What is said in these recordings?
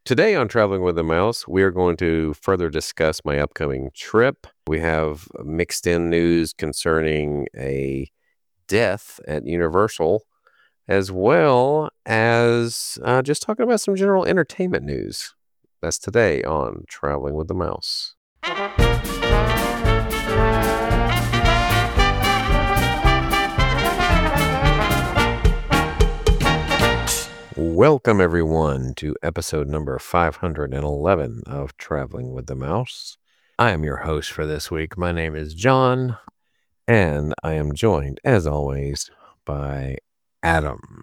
Today on Traveling with the Mouse, we are going to further discuss my upcoming trip. We have mixed in news concerning a death at Universal, as well as just talking about some general entertainment news. That's today on Traveling with the Mouse. Welcome, everyone, to episode number 511 of Traveling with the Mouse. I am your host for this week. My name is John, and I am joined, as always, by Adam.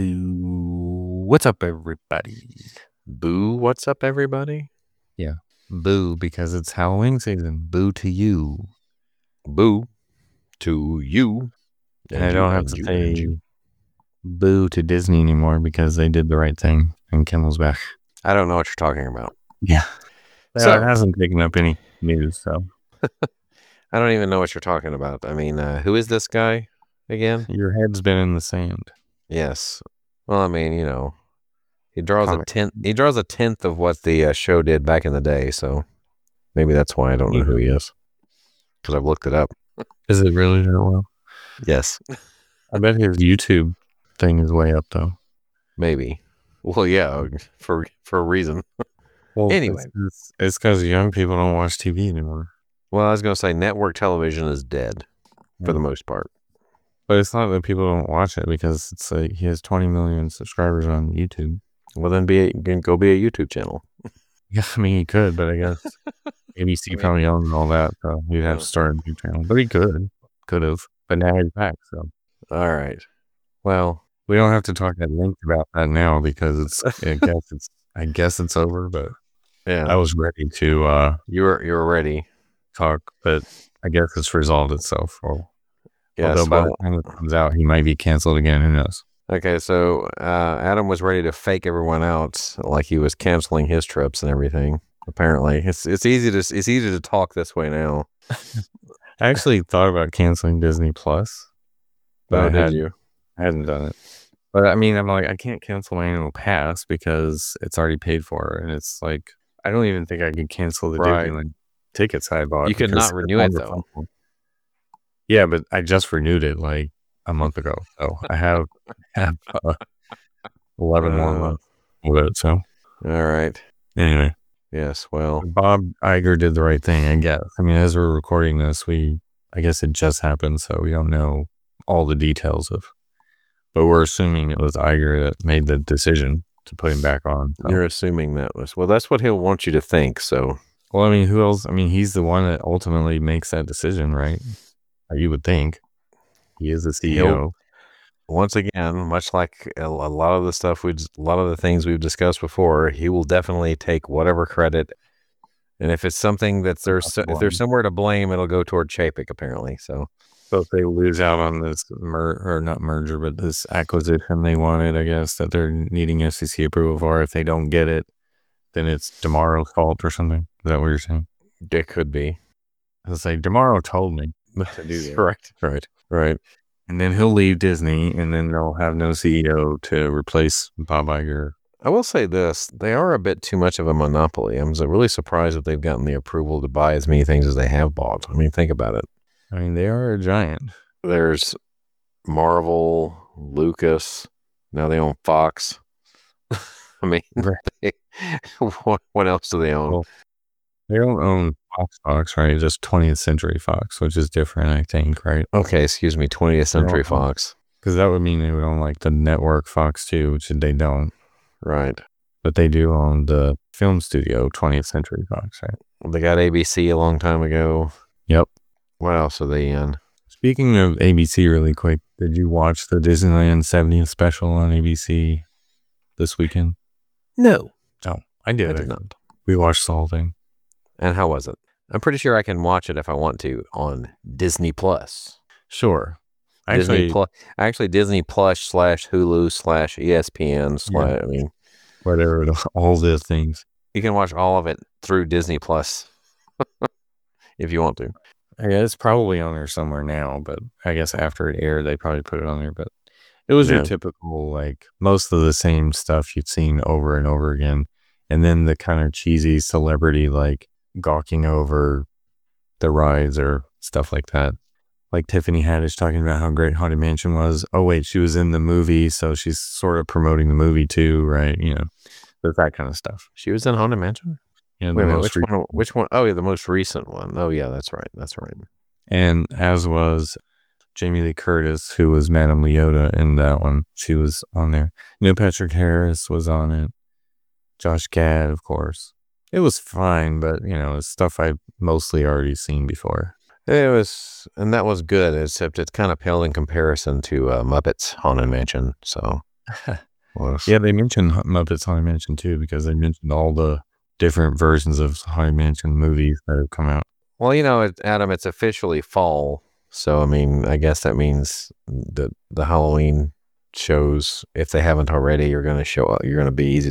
Boo. What's up, everybody? Boo, what's up, everybody? Yeah. Boo, because it's Halloween season. Boo to you. Boo to you. And I don't have to say boo to Disney anymore because they did the right thing and Kimmel's back. I don't know what you're talking about. Yeah. So it hasn't taken up any news, so. I don't even know what you're talking about. I mean, who is this guy again? Your head's been in the sand. Yes. Well, I mean, you know, he draws a tenth of what the show did back in the day, so maybe that's why I don't know who he is, because I've looked it up. Is it really that well? Yes. I bet his YouTube thing is way up, though. Maybe. Well, yeah, for a reason. Well, anyway, it's because young people don't watch TV anymore. Well, I was going to say network television is dead for the most part. But it's not that people don't watch it, because it's like he has 20 million subscribers on YouTube. Well, then go be a YouTube channel. Yeah, I mean, he could, but I guess ABC probably owns all that, so he'd have to start a new channel. But he could have, but now he's back, so. All right. Well, we don't have to talk at length about that now, because I guess it's over, but yeah, I was ready to, you were ready talk, but I guess it's resolved itself. Yes, although by the time it comes out, he might be canceled again, who knows? Okay, so Adam was ready to fake everyone out like he was canceling his trips and everything. Apparently, it's easy to talk this way now. I actually thought about canceling Disney Plus, but I hadn't done it. But I mean, I'm like, I can't cancel my annual pass because it's already paid for, and it's like I don't even think I could cancel the Disneyland tickets I bought. You could not renew it though. Yeah, but I just renewed it like a month ago, so I have 11 more months with it. So, all right. Anyway, yes. Well, Bob Iger did the right thing, I guess. I mean, as we're recording this, I guess it just happened, so we don't know all the details but we're assuming it was Iger that made the decision to put him back on. So. You're assuming that's what he'll want you to think. So, well, I mean, who else? I mean, he's the one that ultimately makes that decision, right? You would think. He is the CEO. Once again, much like a lot of the things we've discussed before, he will definitely take whatever credit. And if it's something that if there's somewhere to blame, it'll go toward Chapek, apparently. So if they lose out on this this acquisition they wanted, I guess, that they're needing SEC approval for, if they don't get it, then it's DeMaro's fault or something. Is that what you're saying? It could be. I was like, DeMaro told me to do that. Right. And then he'll leave Disney, and then they'll have no CEO to replace Bob Iger. I will say this. They are a bit too much of a monopoly. I'm really surprised that they've gotten the approval to buy as many things as they have bought. I mean, think about it. I mean, they are a giant. There's Marvel, Lucas. Now they own Fox. I mean, what else do they own? Well, they don't own Fox, right? Just 20th Century Fox, which is different, I think, right? Okay, excuse me, 20th Century Fox. Because that would mean they would own like the network Fox too, which they don't. Right. But they do own the film studio, 20th Century Fox, right? Well, they got ABC a long time ago. Yep. What else are they in? Speaking of ABC really quick, did you watch the Disneyland 70th special on ABC this weekend? No. Oh, I did. I did not. We watched the whole thing. And how was it? I'm pretty sure I can watch it if I want to on Disney Plus. Sure. Disney Plus / Hulu / ESPN / I mean, whatever, all the things. You can watch all of it through Disney Plus if you want to. I guess it's probably on there somewhere now, but I guess after it aired, they probably put it on there. But it was your typical, like, most of the same stuff you've seen over and over again. and then the kind of cheesy celebrity like gawking over the rides or stuff like that. Like Tiffany Haddish talking about how great Haunted Mansion was. Oh wait, she was in the movie, so she's sort of promoting the movie too, right? There's that kind of stuff. She was in Haunted Mansion? Yeah, wait a minute, which one? Oh yeah, the most recent one. Oh yeah, that's right. And as was Jamie Lee Curtis, who was Madame Leota in that one. She was on there. Neil Patrick Harris was on it. Josh Gad, of course. It was fine, but it's stuff I've mostly already seen before. It was, and that was good, except it's kind of pale in comparison to Muppets Haunted Mansion. So, yeah, they mentioned Muppets Haunted Mansion too, because they mentioned all the different versions of Haunted Mansion movies that have come out. Well, Adam, it's officially fall, so I mean, I guess that means the Halloween shows, if they haven't already, are going to show up. You're going to be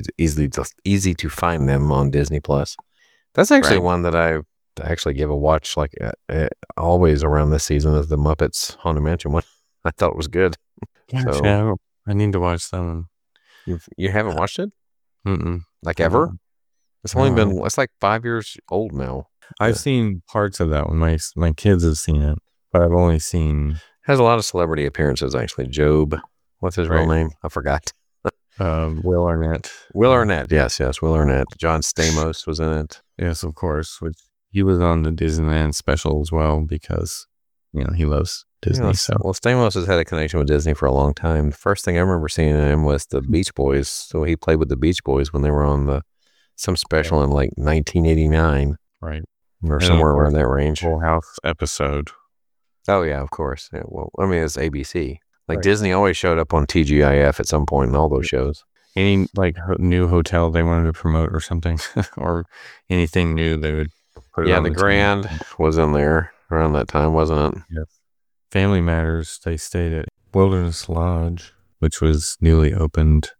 easy to find them on Disney Plus. That's actually one that I actually give a watch, like always around this season, is the Muppets Haunted Mansion one. I thought it was good. Yeah, I need to watch that one. You haven't watched it? Mm-mm. Like ever? It's only been, it's like 5 years old now. I've seen parts of that one. My kids have seen it, but I've only seen. Has a lot of celebrity appearances actually. Job, what's his real name? I forgot. Will Arnett. Will Arnett, yes, Will Arnett. John Stamos was in it. Yes, of course. Which he was on the Disneyland special as well because he loves Disney. Well, Stamos has had a connection with Disney for a long time. The first thing I remember seeing him was the Beach Boys. So he played with the Beach Boys when they were on some special in like 1989, right, or somewhere around that range. Full House episode. Oh yeah, of course. Yeah, well, I mean, it's ABC. Like Disney always showed up on TGIF at some point in all those shows. Any like new hotel they wanted to promote or something, or anything new, they would put it on the Grand was in there around that time, wasn't it? Yes. Family Matters, they stayed at Wilderness Lodge, which was newly opened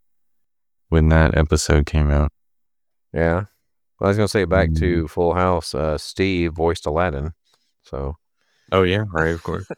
when that episode came out. Yeah. Well, I was going to say back to Full House, Steve voiced Aladdin. So. Oh, yeah. Right, of course.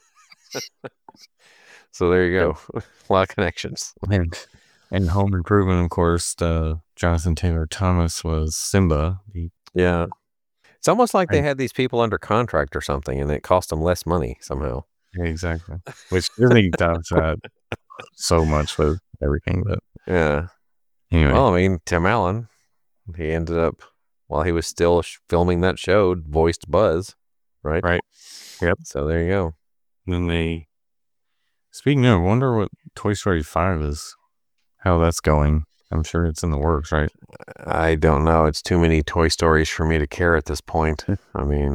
So there you go. A lot of connections. And Home Improvement, of course, Jonathan Taylor Thomas was Simba. Yeah. It's almost like they had these people under contract or something, and it cost them less money somehow. Yeah, exactly. Which Disney does that so much with everything. But yeah. Anyway. Well, I mean, Tim Allen, he ended up, while he was still filming that show, voiced Buzz, right? Right. Yep. So there you go. Then speaking of, I wonder what Toy Story 5 is, how that's going. I'm sure it's in the works, right? I don't know. It's too many Toy Stories for me to care at this point. I mean,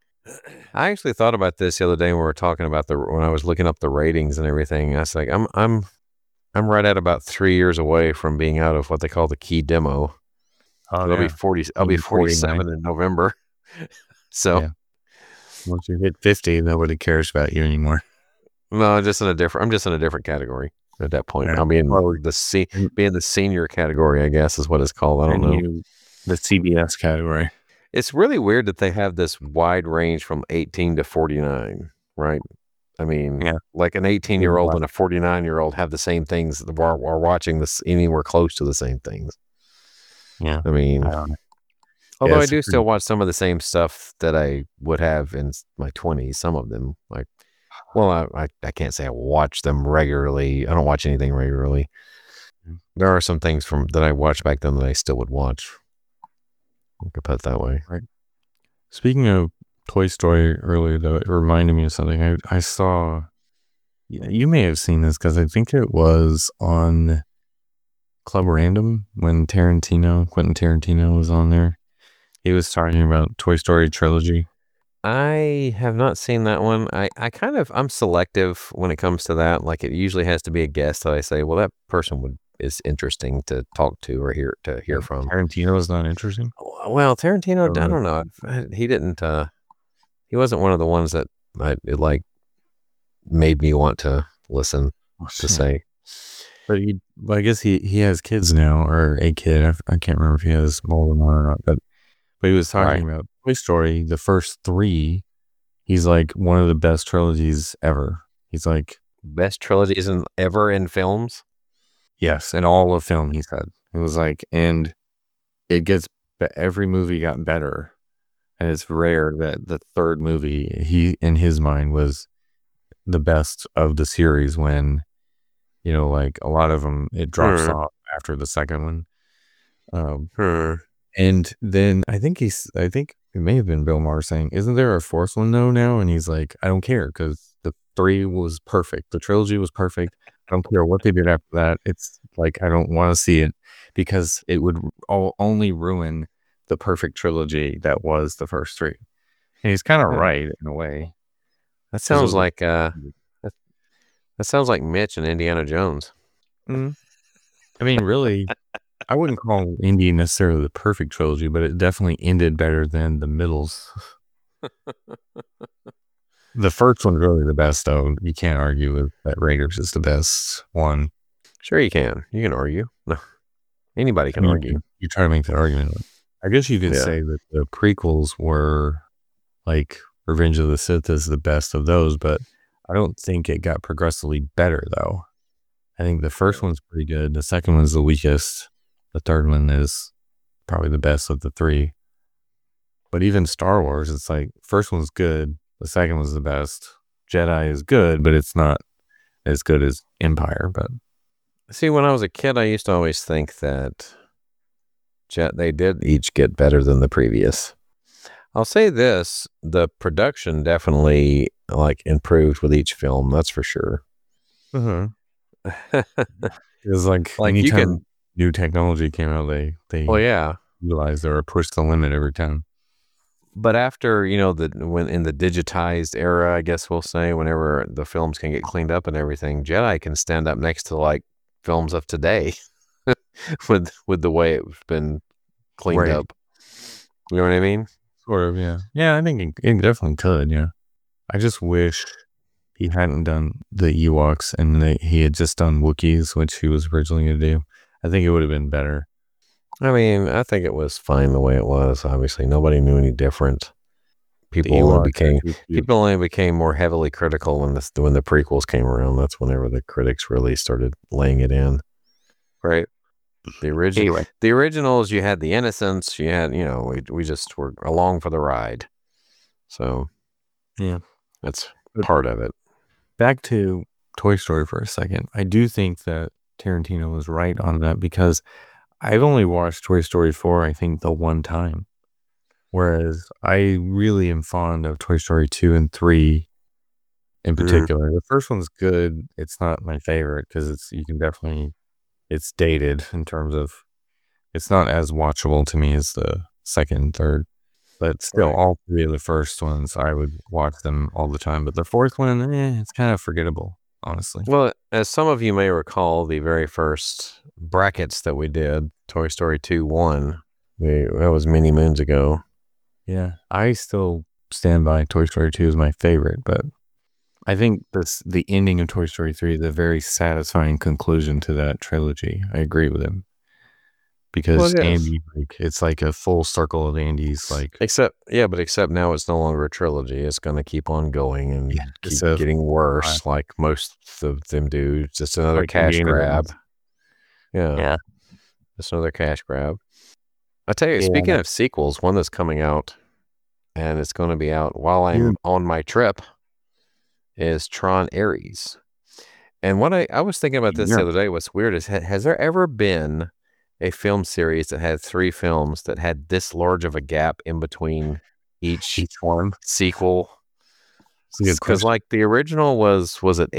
I actually thought about this the other day when we were talking about when I was looking up the ratings and everything. I was like, I'm right at about 3 years away from being out of what they call the key demo. I'll be 47 in November. So once you hit 50, nobody cares about you anymore. No, I'm just in a different category at that point. I'll be in the senior category, I guess is what it's called. I don't know. The CBS category. It's really weird that they have this wide range from 18 to 49, right? I mean, like an 18-year-old and a 49-year-old have the same things are watching this anywhere close to the same things. Yeah. I mean, although I do still watch some of the same stuff that I would have in my 20s, some of them. Like, well, I can't say I watch them regularly. I don't watch anything regularly. There are some things that I watched back then that I still would watch. I could put it that way. Right. Speaking of Toy Story earlier, though, it reminded me of something. I saw, you may have seen this because I think it was on Club Random when Quentin Tarantino was on there. He was talking about Toy Story trilogy. I have not seen that one. I'm selective when it comes to that. Like, it usually has to be a guest that I say, well, that person is interesting to talk to or hear from. Tarantino is not interesting? Well, Tarantino, I don't know. He didn't, he wasn't one of the ones that it like made me want to listen to say. But I guess he has kids now, or a kid. I can't remember if he has more than one or not, but he was talking about Toy Story, the first 3. He's like one of the best trilogies ever. He's like best trilogies ever in films. Yes, in all of film, he said. It was like, and every movie got better. And it's rare that the third movie, he, in his mind, was the best of the series when, like a lot of them, it drops off after the second one. And then I think it may have been Bill Maher saying, isn't there a fourth one though now? And he's like, I don't care because the 3 was perfect. The trilogy was perfect. I don't care what they did after that. It's like, I don't want to see it because it would only ruin the perfect trilogy that was the first 3. And he's kind of right in a way. That sounds like that sounds like Mitch and Indiana Jones. I mean, really, I wouldn't call Indy necessarily the perfect trilogy, but it definitely ended better than the middles. The first one's really the best, though. You can't argue with that. Raiders is the best one. Sure, you can. You can argue. No, anybody can argue. You try to make that argument. I guess you could say that the prequels were like Revenge of the Sith is the best of those, but I don't think it got progressively better, though. I think the first one's pretty good. The second one's the weakest. The third one is probably the best of the 3. But even Star Wars, it's like, first one's good. The second one's the best. Jedi is good, but it's not as good as Empire. But see, when I was a kid, I used to always think that they did each get better than the previous. I'll say this, the production definitely improved with each film. That's for sure. It's like anytime new technology came out, they realized they were pushed to the limit every time. But after, when in the digitized era, I guess we'll say, whenever the films can get cleaned up and everything, Jedi can stand up next to films of today with the way it's been cleaned up. You know what I mean? Sort of, yeah. Yeah, I think it definitely could, yeah. I just wish he hadn't done the Ewoks and he had just done Wookiees, which he was originally going to do. I think it would have been better. I mean, I think it was fine the way it was. Obviously, nobody knew any different. People only became more heavily critical when the prequels came around. That's whenever the critics really started laying it in. Right. The originals, you had the innocence. You had, we just were along for the ride. So, yeah, that's part of it. Back to Toy Story for a second. I do think that Tarantino was right on that because I've only watched Toy Story 4, I think, the one time. Whereas I really am fond of Toy Story 2 and 3 in particular. The first one's good. It's not my favorite because it's dated in terms of, it's not as watchable to me as the second and third. But still, all 3 of the first ones, I would watch them all the time. But the fourth one, it's kind of forgettable, honestly. Well, as some of you may recall, the very first brackets that we did, Toy Story 2 won. That was many moons ago. Yeah, I still stand by Toy Story 2 as my favorite, but I think the ending of Toy Story 3 is a very satisfying conclusion to that trilogy. I agree with him. Because Andy, it's like a full circle of Andy's, except now it's no longer a trilogy. It's going to keep on going and keep getting worse, like most of them do. Just another cash grab. Yeah, just another cash grab. I tell you, speaking of sequels, one that's coming out, and it's going to be out while I'm on my trip, is Tron Ares. And what I was thinking about this the other day, what's weird is, has there ever been a film series that had 3 films that had this large of a gap in between each one sequel? Because the original was it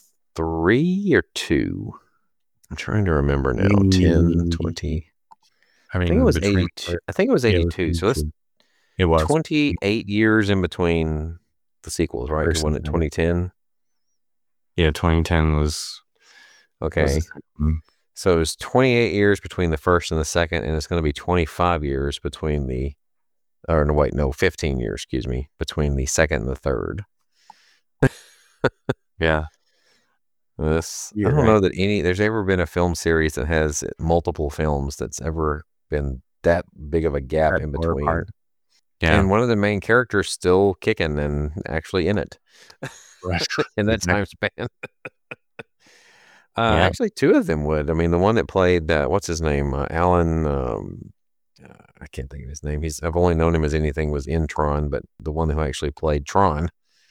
83 or 2? I'm trying to remember now. 10, 20. I think it was 82. I think it was 82. So it was 28 years in between the sequels, right? Wasn't it 2010? Yeah, 2010 was okay. So it's 28 years between the first and the second, and it's going to be 25 years between 15 years, between the second and the third. Yeah. I don't know that there's ever been a film series that has multiple films that's ever been that big of a gap in between. Yeah. And one of the main characters still kicking and actually in it in that time span. Actually, 2 of them would. I mean, the one that played, what's his name? Alan I can't think of his name. I've only known him as anything was in Tron, but the one who actually played Tron,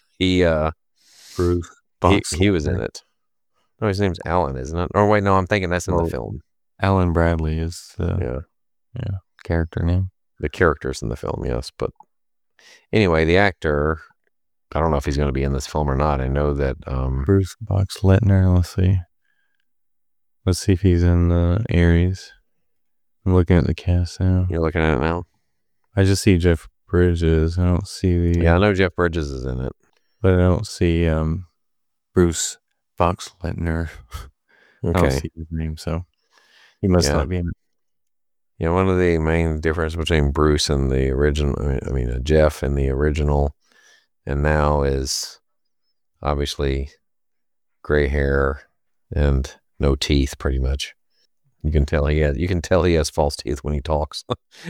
Bruce he was in it. No, his name's Alan, isn't it? Oh wait, no, I'm thinking that's in the film. Alan Bradley is the character name. The characters in the film, yes. But anyway, the actor, I don't know if he's going to be in this film or not. I know that Bruce Boxleitner. Let's see if he's in the Ares. I'm looking at the cast now. You're looking at it now? I just see Jeff Bridges. I don't see the... Yeah, I know Jeff Bridges is in it. But I don't see Bruce Boxleitner. Okay. I don't see his name, so he must not be in it. Yeah, one of the main differences between Bruce and the original, Jeff and the original, and now is obviously gray hair and no teeth, pretty much. You can tell he has false teeth when he talks.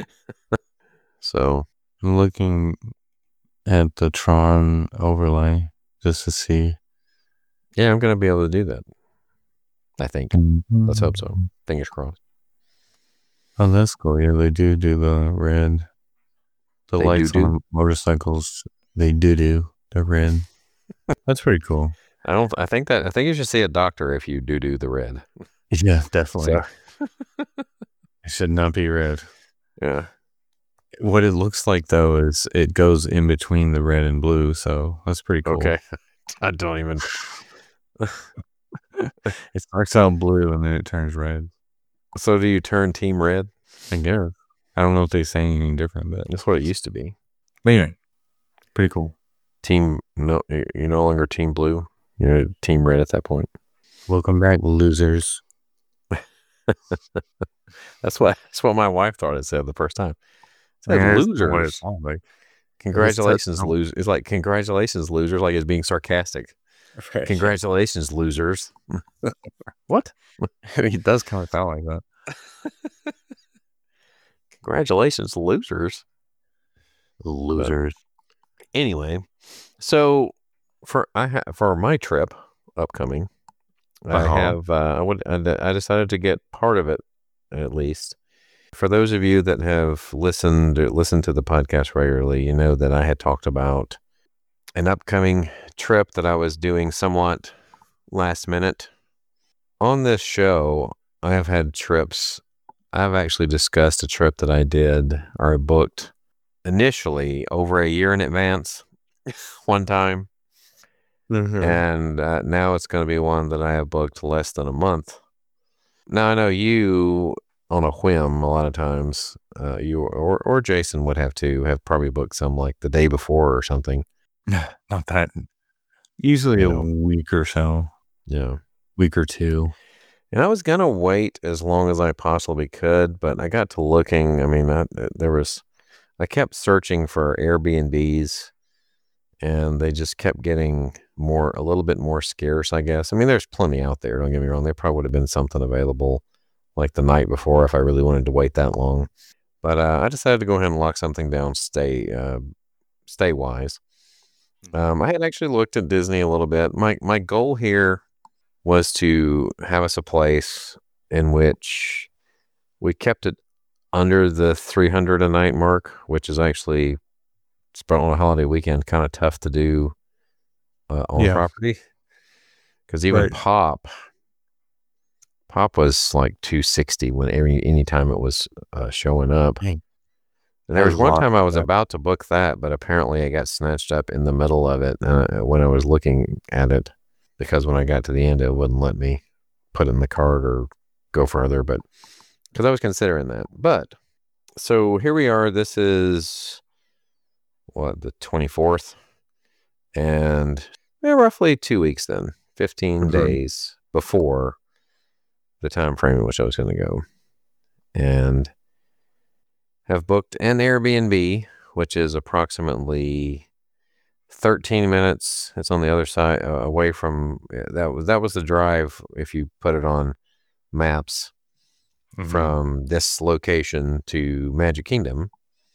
So I'm looking at the Tron overlay just to see. Yeah, I'm going to be able to do that. I think. Let's hope so. Fingers crossed. Oh, that's cool. Yeah, they do the red. The lights on motorcycles, they do the red. That's pretty cool. I think you should see a doctor if you do the red. Yeah, definitely. So. It should not be red. Yeah. What it looks like though is it goes in between the red and blue, so that's pretty cool. Okay. I don't even. It starts out blue and then it turns red. So do you turn team red? I guess. I don't know if they say anything different, but that's what it used to be. But anyway, pretty cool. You're no longer team blue. You're team red at that point. Welcome back, losers. That's what my wife thought it said the first time. It's like losers. Like, congratulations, losers. It's like congratulations, losers. Like it's being sarcastic. Right. Congratulations, losers. What? It does kind of sound like that. Congratulations, losers. Losers. But anyway, so for my trip upcoming, I decided to get part of it at least. For those of you that have listened to the podcast regularly, you know that I had talked about an upcoming trip that I was doing somewhat last minute. On this show, I have had trips. I've actually discussed a trip that I did or booked initially over a year in advance one time. Mm-hmm. And now it's going to be one that I have booked less than a month. Now, I know you, on a whim, a lot of times, you or Jason would have probably booked some like the day before or something. Not that. Usually a week or so. Yeah. Week or two. And I was going to wait as long as I possibly could, but I got to looking. I mean, I kept searching for Airbnbs, and they just kept getting a little bit more scarce, I guess. I mean, there's plenty out there. Don't get me wrong. There probably would have been something available like the night before if I really wanted to wait that long. But I decided to go ahead and lock something down stay-wise. I had actually looked at Disney a little bit. My goal here was to have us a place in which we kept it under the $300 a night mark, which is actually, on a holiday weekend, kind of tough to do on property. Because even Pop was like $260 when any time it was showing up. Dang. And there was one time I was about to book that, but apparently I got snatched up in the middle of it when I was looking at it, because when I got to the end, it wouldn't let me put in the cart or go further, but because I was considering that. But so here we are. This is the 24th, and roughly 2 weeks then, 15 days before the time frame in which I was going to go, and have booked an Airbnb, which is approximately 13 minutes. It's on the other side, away from that was the drive if you put it on maps from this location to Magic Kingdom.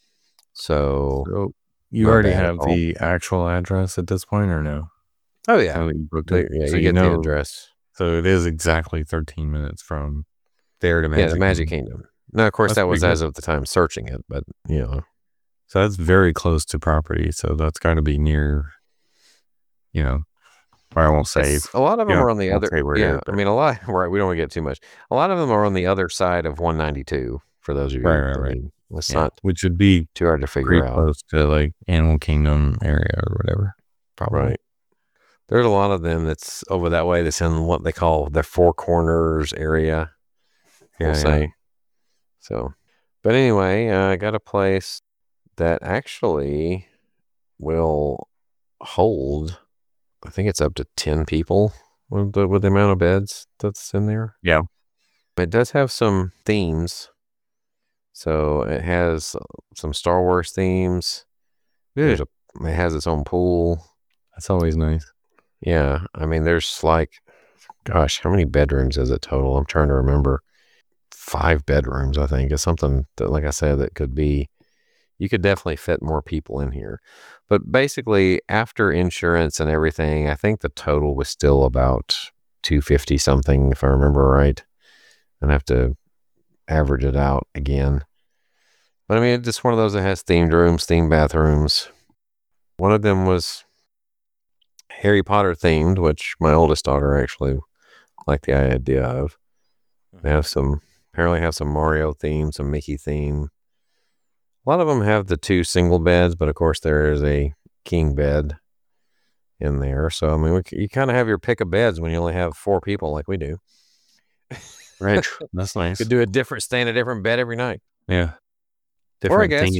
So you already have the actual address at this point, or no? Oh yeah, you booked it. Yeah, so you get the address. So it is exactly 13 minutes from there to Magic Magic Kingdom. Now, of course, That's that was pretty as good. of the time searching it, but So that's very close to property. So that's got to be near, or I won't say. A lot of them are on the won't other. say where it Yeah, is, I but mean, a lot. Right, we don't want to get too much. A lot of them are on the other side of 192. For those of you, right. mean, it's Yeah, not which would be too hard to figure pretty out. close to like Animal Kingdom area or whatever. Probably. Right. There's a lot of them that's over that way. That's in what they call the Four Corners area. We'll say. So, but anyway, I got a place that actually will hold. I think it's up to 10 people with the amount of beds that's in there. Yeah. It does have some themes. So it has some Star Wars themes. Good. It has its own pool. That's always nice. Yeah. I mean, there's like, gosh, how many bedrooms is it total? I'm trying to remember. 5 bedrooms, I think. It's something that, like I said, that could be, you could definitely fit more people in here. But basically, after insurance and everything, I think the total was still about 250 something, if I remember right. I'd have to average it out again. But I mean, it's just one of those that has themed rooms, themed bathrooms. One of them was Harry Potter themed, which my oldest daughter actually liked the idea of. They have apparently have some Mario theme, some Mickey theme. A lot of them have the 2 single beds, but of course there is a king bed in there. So, I mean, you kind of have your pick of beds when you only have 4 people like we do. Right. That's nice. You could do stay in a different bed every night. Yeah. Or I guess,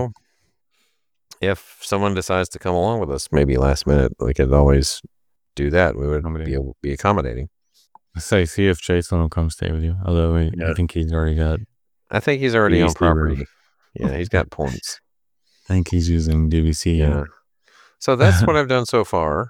if someone decides to come along with us, maybe last minute, we could always do that. We would be accommodating. Say, see if Jason will come stay with you. Although I think he's already got. I think he's already on property. Yeah, he's got points. I think he's using DVC. Yeah. So that's what I've done so far.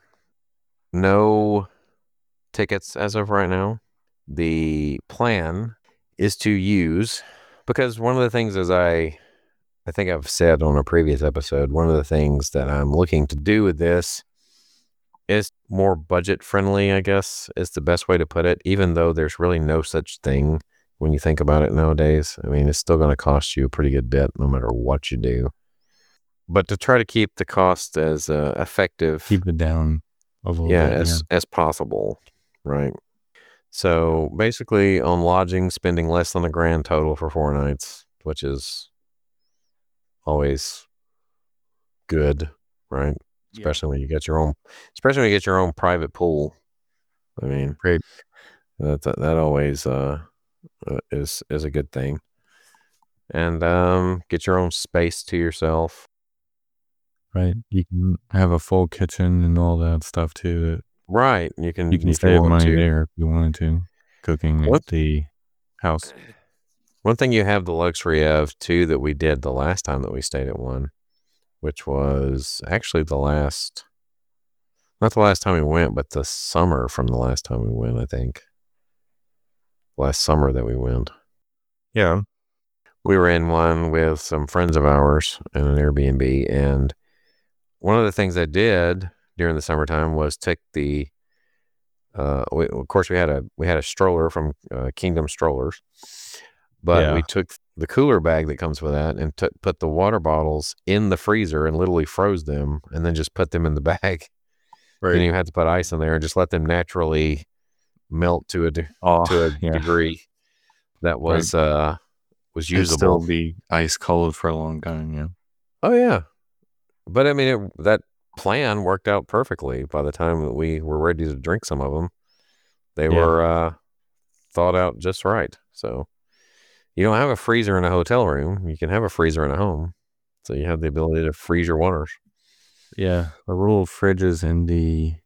No tickets as of right now. The plan is to use, because one of the things, as I think I've said on a previous episode, one of the things that I'm looking to do with this is more budget friendly, I guess is the best way to put it, even though there's really no such thing when you think about it nowadays. I mean, it's still going to cost you a pretty good bit no matter what you do. But to try to keep the cost as effective. Keep it down a little bit. As possible, right? So basically on lodging, spending less than $1,000 total for 4 nights, which is always good, right? Especially when you get your own private pool. I mean, great. That always is a good thing. And get your own space to yourself. Right. You can have a full kitchen and all that stuff too. Right. You can save money there if you wanted to, cooking at the house. One thing you have the luxury of too that we did the last time that we stayed at one, which was actually not the last time we went, but the summer from the last time we went, I think. Last summer that we went. Yeah. We were in one with some friends of ours in an Airbnb, and one of the things I did during the summertime was take the of course we had a stroller from Kingdom Strollers, but we took the cooler bag that comes with that and put the water bottles in the freezer and literally froze them and then just put them in the bag. Right. Then you had to put ice in there and just let them naturally melt to a degree that was usable. It'd still be ice cold for a long time. Yeah. Oh yeah, but I mean that plan worked out perfectly. By the time that we were ready to drink some of them, they were thought out just right. So you don't have a freezer in a hotel room. You can have a freezer in a home, so you have the ability to freeze your waters. Yeah, the rule of fridges in the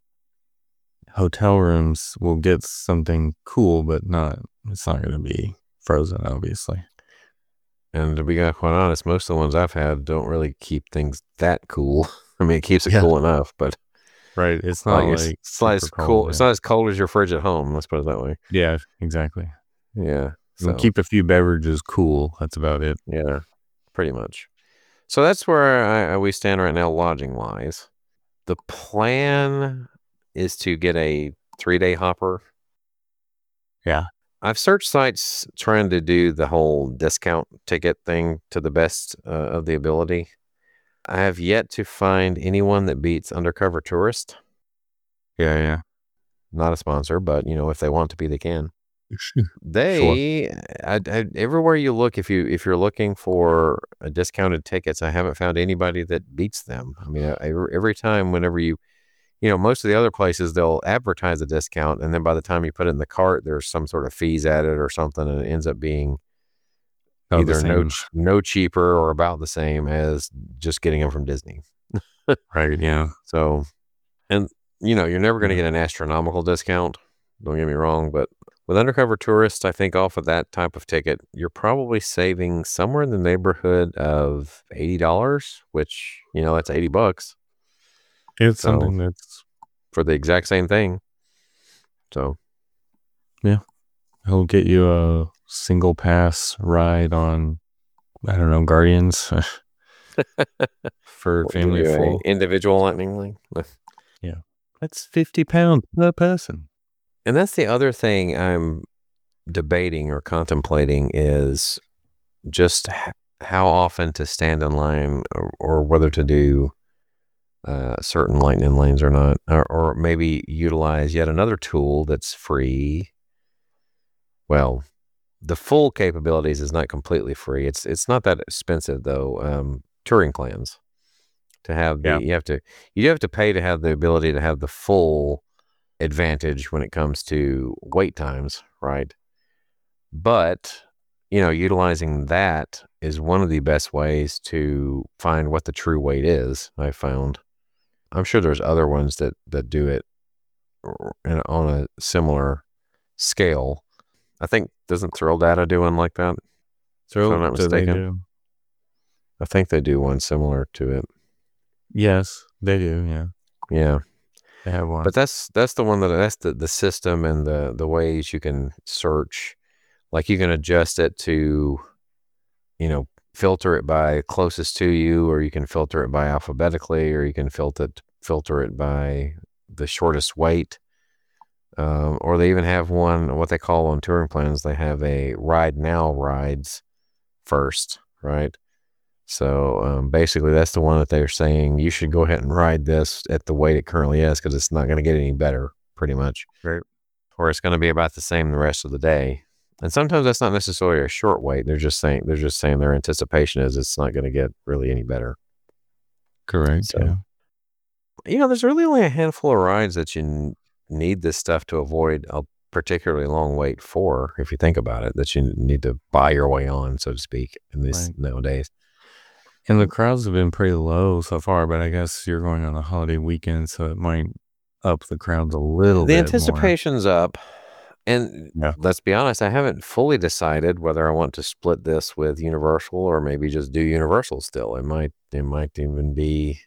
hotel rooms will get something cool, but it's not going to be frozen, obviously. And to be quite honest, most of the ones I've had don't really keep things that cool. I mean, it keeps it cool enough, but right, it's not it's not as cool. Yeah. It's not as cold as your fridge at home. Let's put it that way. Yeah, exactly. Yeah, so keep a few beverages cool. That's about it. Yeah, pretty much. So that's where we stand right now, lodging wise. The plan is to get a 3-day hopper. Yeah. I've searched sites trying to do the whole discount ticket thing to the best of the ability. I have yet to find anyone that beats Undercover Tourist. Yeah. Not a sponsor, but if they want to be, they can. Sure. They, everywhere you look, if you're looking for discounted tickets, I haven't found anybody that beats them. I mean, every time, whenever most of the other places, they'll advertise a discount, and then by the time you put it in the cart, there's some sort of fees added or something, and it ends up being either no cheaper or about the same as just getting them from Disney. Right, yeah. So, and you're never going to get an astronomical discount. Don't get me wrong, but with Undercover Tourist, I think off of that type of ticket, you're probably saving somewhere in the neighborhood of $80, which, that's $80. It's something that's for the exact same thing. So, yeah, he'll get you a single pass ride on, I don't know, Guardians for family of 4. Individual Lightning Lane. Yeah, that's £50 per person. And that's the other thing I'm debating or contemplating is just how often to stand in line or whether to do certain lightning lanes or not, or maybe utilize yet another tool that's free. Well, the full capabilities is not completely free. It's not that expensive though. Touring plans to have you have to pay to have the ability to have the full advantage when it comes to wait times, right? But utilizing that is one of the best ways to find what the true wait is. I found. I'm sure there's other ones that do it on a similar scale. I think doesn't Thrill Data do one like that? If I'm not mistaken. I think they do one similar to it. Yes, they do. Yeah. Yeah. They have one. But that's the one that's the system and the ways you can search. Like you can adjust it to, filter it by closest to you, or you can filter it by alphabetically, or you can filter it by the shortest wait. Or they even have one, what they call on touring plans, they have a ride now rides first, right? So basically that's the one that they're saying you should go ahead and ride this at the weight it currently is because it's not going to get any better, pretty much. Right. Or it's going to be about the same the rest of the day. And sometimes that's not necessarily a short wait. They're just saying their anticipation is it's not going to get really any better. Correct. So, yeah. There's really only a handful of rides that you need this stuff to avoid a particularly long wait for, if you think about it, that you need to buy your way on, so to speak, in this nowadays. And the crowds have been pretty low so far, but I guess you're going on a holiday weekend, so it might up the crowds a little bit. The anticipation's up. And let's be honest, I haven't fully decided whether I want to split this with Universal or maybe just do Universal still. It might even be,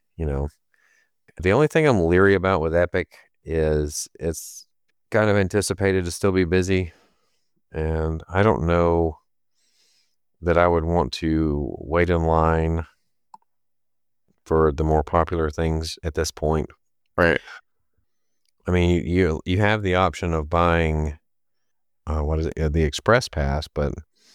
the only thing I'm leery about with Epic is it's kind of anticipated to still be busy. And I don't know that I would want to wait in line for the more popular things at this point. Right. I mean, you have the option of buying the Express Pass, but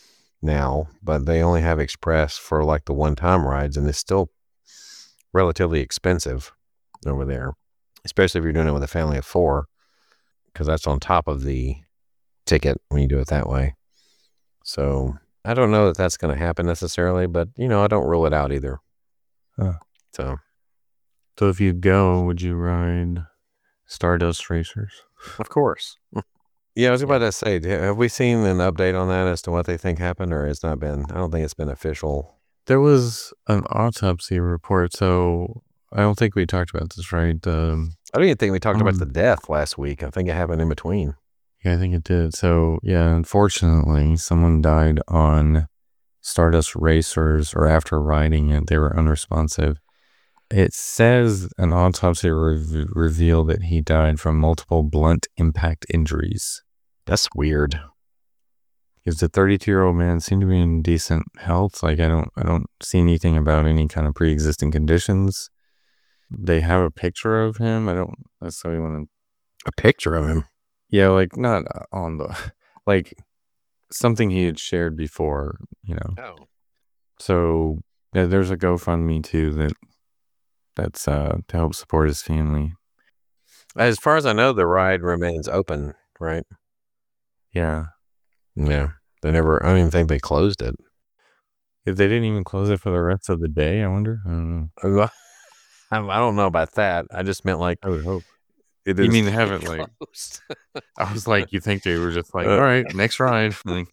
they only have Express for like the one-time rides, and it's still relatively expensive over there, especially if you're doing it with a family of 4, because that's on top of the ticket when you do it that way. So I don't know that that's going to happen necessarily, but I don't rule it out either. So if you go, would you ride Stardust Racers? Of course. Yeah, I was about to say, have we seen an update on that as to what they think happened, or it's not been? I don't think it's been official. There was an autopsy report, so I don't think we talked about this, right? I don't even think we talked about the death last week. I think it happened in between. Yeah, I think it did. So, yeah, unfortunately, someone died on Stardust Racers, or after riding it, they were unresponsive. It says an autopsy revealed that he died from multiple blunt impact injuries. That's weird. Because the 32-year-old man seemed to be in decent health. Like I don't see anything about any kind of pre-existing conditions. They have a picture of him. I don't necessarily want to. A picture of him? Yeah, like not on the, like something he had shared before, Oh. So there's a GoFundMe too that's to help support his family. As far as I know, the ride remains open, right? Yeah. Yeah. I don't even think they closed it. If they didn't even close it for the rest of the day, I wonder. I don't know. I don't know about that. I just meant like I would hope. it You is mean they haven't closed. I was like, you think they were just like, all right, next ride. Like,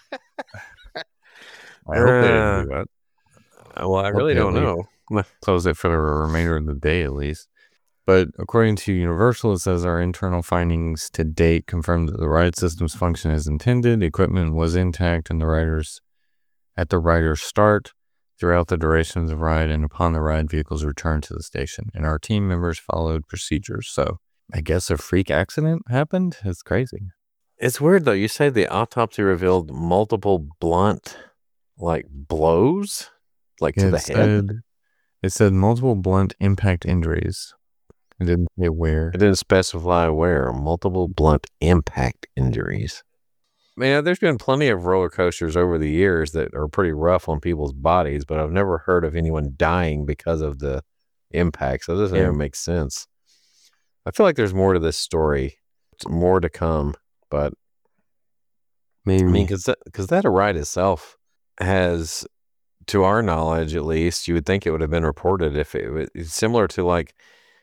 I hope they didn't do that. Well, I really don't know. Close it for the remainder of the day at least. But according to Universal, it says our internal findings to date confirm that the ride systems function as intended. The equipment was intact and at the rider's start, throughout the duration of the ride, and upon the ride, vehicles returned to the station. And our team members followed procedures. So I guess a freak accident happened? It's crazy. It's weird though. You say the autopsy revealed multiple blunt, like blows, like to the head. It said multiple blunt impact injuries. It didn't say where. It didn't specify where. Multiple blunt impact injuries. Man, there's been plenty of roller coasters over the years that are pretty rough on people's bodies, but I've never heard of anyone dying because of the impact. So it doesn't even make sense. I feel like there's more to this story. It's more to come, but maybe. I mean, because that ride itself has, to our knowledge at least, you would think it would have been reported if it's similar to like,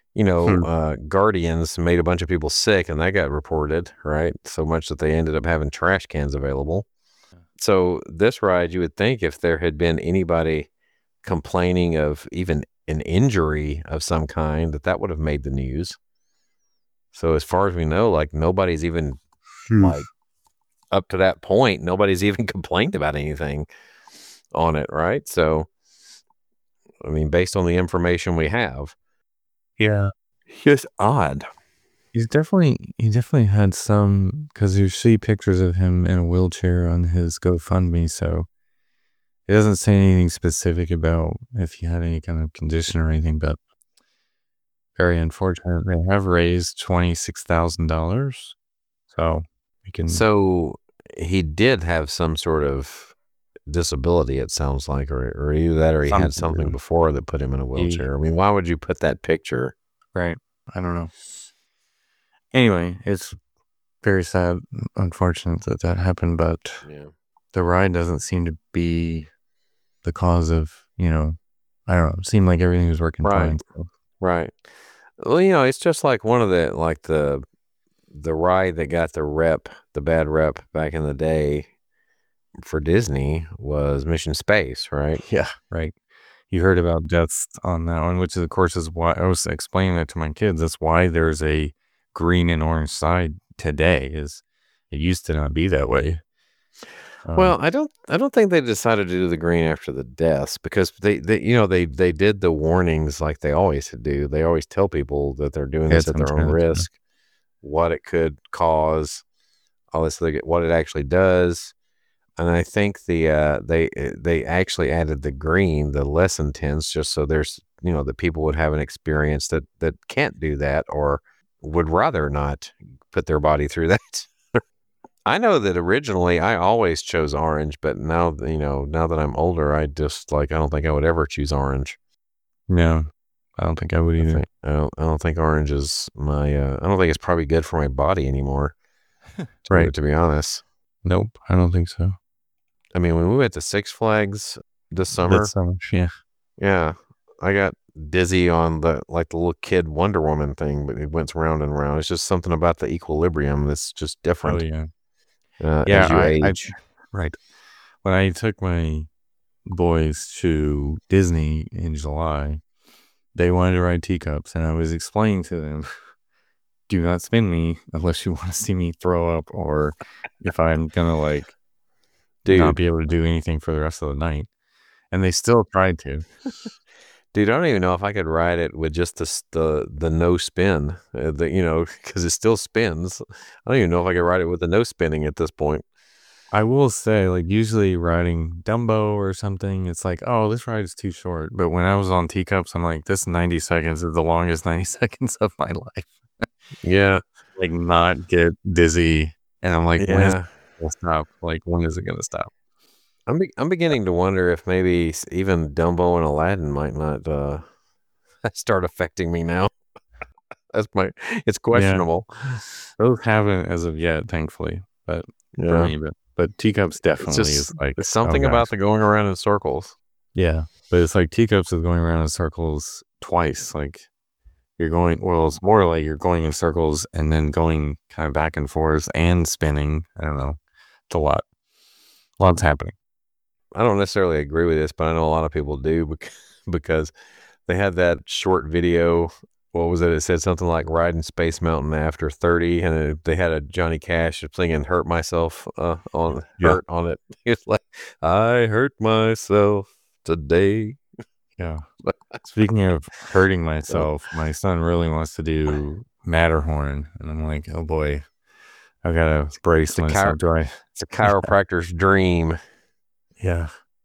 Guardians made a bunch of people sick and that got reported, right? So much that they ended up having trash cans available. So this ride, you would think if there had been anybody complaining of even an injury of some kind, that would have made the news. So as far as we know, like nobody's even like up to that point, nobody's even complained about anything on it, right? So, I mean, based on the information we have. Yeah. Just odd. He definitely had some, because you see pictures of him in a wheelchair on his GoFundMe, so it doesn't say anything specific about if he had any kind of condition or anything, but very unfortunate. They have raised $26,000, so we can. So he did have some sort of disability, it sounds like, or either that or he had something before that put him in a wheelchair. I mean, why would you put that picture? Right. I don't know. Anyway, it's very sad, unfortunate that happened, but the ride doesn't seem to be the cause of, I don't know. It seemed like everything was working fine. So. Right. Well, it's just like one of the ride that got the bad rep back in the day for Disney was Mission Space, right? Yeah, right. You heard about deaths on that one, which of course is why I was explaining that to my kids. That's why there's a green and orange side today. Is it used to not be that way. Well, I don't think they decided to do the green after the deaths because they did the warnings like they always do. They always tell people that they're doing this at their own risk, what it could cause, all this, what it actually does. And I think they actually added the green, the less intense, just so there's, that people would have an experience that can't do that or would rather not put their body through that. I know that originally I always chose orange, but now, now that I'm older, I just I don't think I would ever choose orange. No, I don't think I would either. I don't think orange is I don't think it's probably good for my body anymore. Right. To be honest. Nope. I don't think so. I mean, when we went to Six Flags this summer, yeah, I got dizzy on the little kid Wonder Woman thing, but it went round and round. It's just something about the equilibrium that's just different. Oh yeah. As you age. Right. When I took my boys to Disney in July, they wanted to ride teacups, and I was explaining to them, do not spin me unless you want to see me throw up, or if I'm gonna not be able to do anything for the rest of the night. And they still tried to. Dude, I don't even know if I could ride it with just the no spin, because it still spins. I don't even know if I could ride it with the no spinning at this point. I will say, usually riding Dumbo or something, it's like, oh, this ride is too short. But when I was on teacups, I'm like, this 90 seconds is the longest 90 seconds of my life. Yeah. Not get dizzy. And I'm like, will stop? Like, when is it going to stop? I'm beginning to wonder if maybe even Dumbo and Aladdin might not start affecting me now. It's questionable. Yeah. Those haven't as of yet, thankfully, but for me, but Teacups definitely is like it's something about the going around in circles. Yeah, but it's like Teacups is going around in circles twice. Like you're going, well, it's more like you're going in circles and then going kind of back and forth and spinning. I don't know. It's a lot. Lots happening. I don't necessarily agree with this, but I know a lot of people do because they had that short video. What was it? It said something like riding Space Mountain after 30, and they had a Johnny Cash singing "Hurt Myself" on it. It's like, I hurt myself today. Yeah. Speaking of hurting myself, my son really wants to do Matterhorn, and I'm like, oh boy, I gotta brace myself. It's a chiropractor's dream. Yeah.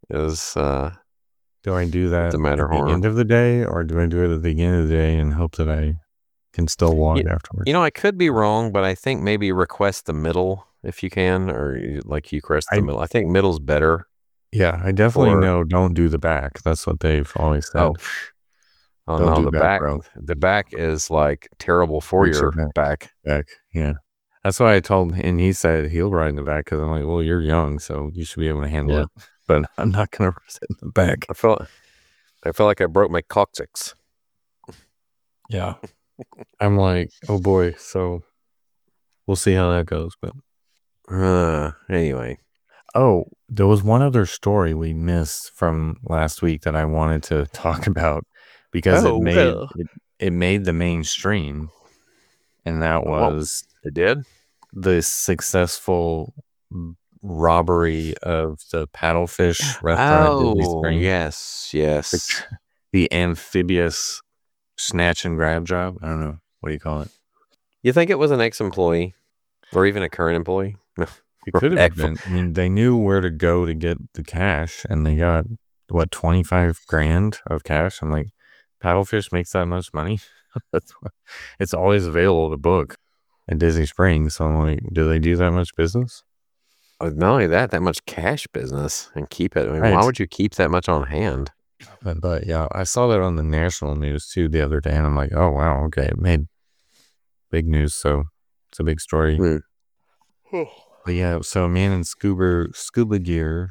Do I do that at the end of the day, or do I do it at the beginning of the day and hope that I can still walk afterwards? I could be wrong, but I think maybe request the middle if you can, or like you request the middle. I think middle's better. Yeah, I definitely know don't do the back. That's what they've always said. Oh no, the back is like terrible for your back. Yeah. That's why I told him, and he said he'll ride in the back because I'm like, well, you're young, so you should be able to handle it. But I'm not going to sit in the back. I felt like I broke my coccyx. Yeah. I'm like, oh boy. So we'll see how that goes. But anyway. Oh, there was one other story we missed from last week that I wanted to talk about because it made the mainstream, and that was it did the successful robbery of the Paddlefish restaurant at Disney Springs. Yes. The amphibious snatch and grab job. I don't know. What do you call it? You think it was an ex-employee or even a current employee? It could have been. I mean, they knew where to go to get the cash, and they got, what, $25,000 of cash? I'm like, Paddlefish makes that much money? It's always available to book at Disney Springs. So I'm like, do they do that much business? Not only that much cash business and keep it. I mean, why would you keep that much on hand? But yeah, I saw that on the national news too the other day, and I'm like, oh wow, okay, it made big news, so it's a big story. But yeah, so a man in scuba gear,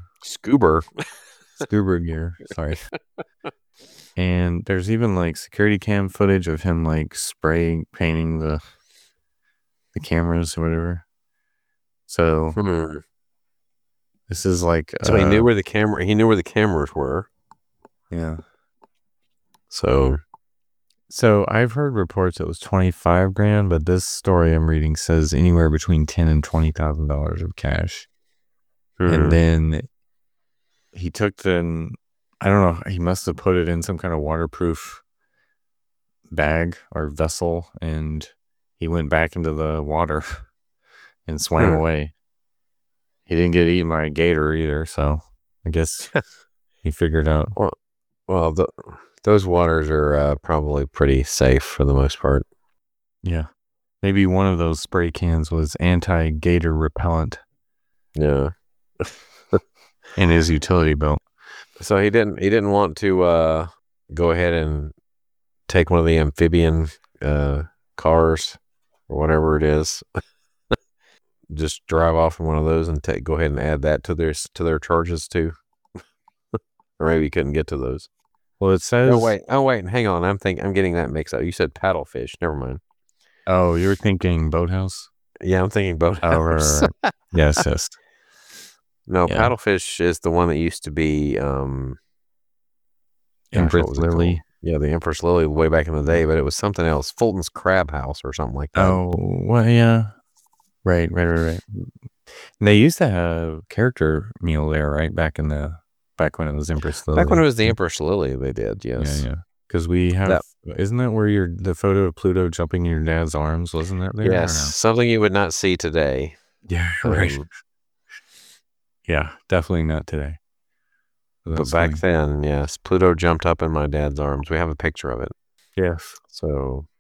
sorry. And there's even like security cam footage of him like spray painting the cameras or whatever. So this is like so he knew where the cameras were. Yeah. So I've heard reports it was $25,000, but this story I'm reading says anywhere between $10,000 and $20,000 of cash. And then he took I don't know, he must have put it in some kind of waterproof bag or vessel, and he went back into the water and swam away. He didn't get eaten by a gator either, so I guess he figured out. Well, those waters are probably pretty safe for the most part. Yeah. Maybe one of those spray cans was anti-gator repellent. Yeah. In his utility belt. So he didn't want to go ahead and take one of the amphibian cars or whatever it is. Just drive off in one of those and go ahead and add that to their charges too. Or maybe you couldn't get to those. Well, it says. Oh wait, hang on. I'm getting that mixed up. You said Paddlefish. Never mind. Oh, you were thinking Boathouse? Yeah, I'm thinking Boathouse. Oh, right. Yes. No, yeah. Paddlefish is the one that used to be Empress Lily. Yeah, the Empress Lily way back in the day, but it was something else. Fulton's Crab House or something like that. Oh, well, yeah. Right. And they used to have character meal there, right? Back when it was Empress Lily. Back when it was the Empress Lily, they did, yes. Yeah. Because we have, isn't that where the photo of Pluto jumping in your dad's arms? Wasn't that there? Yes, something you would not see today. Yeah, right. Yeah, definitely not today. But back then, yes, Pluto jumped up in my dad's arms. We have a picture of it. Yes. So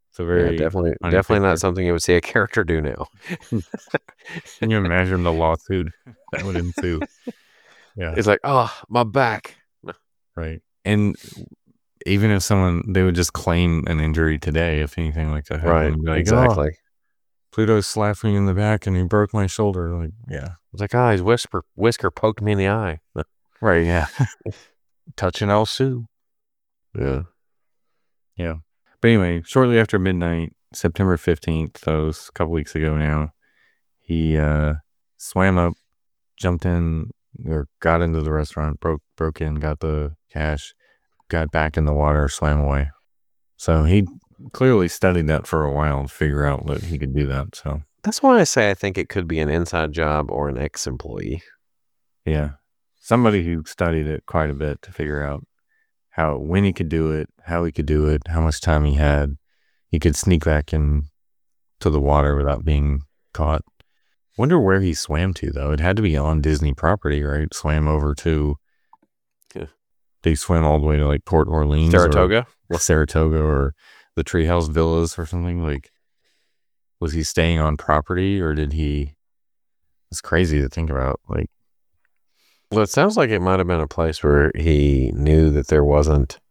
It's a very definitely not something you would see a character do now. Can you imagine the lawsuit that would ensue? Yeah, it's like, oh, my back. Right, and even if they would just claim an injury today if anything like that happened. Right, Like, exactly. Pluto slapped me in the back and he broke my shoulder. Like, yeah. It's like, his whisker poked me in the eye. Right, yeah. Touching, I'll sue. Yeah. Yeah. But anyway, shortly after midnight, September 15th, that was a couple weeks ago now, he swam up, jumped in, or got into the restaurant, broke in, got the cash, got back in the water, swam away. So he clearly studied that for a while to figure out that he could do that. So that's why I say I think it could be an inside job or an ex-employee. Yeah. Somebody who studied it quite a bit to figure out when he could do it, how he could do it, how much time he had. He could sneak back in to the water without being caught. Wonder where he swam to, though. It had to be on Disney property, right? Swam over to... Yeah. They swam all the way to like Port Orleans. Saratoga? Or the Treehouse Villas or something. Like, was he staying on property or did he... It's crazy to think about. Like, well, it sounds like it might have been a place where he knew that there wasn't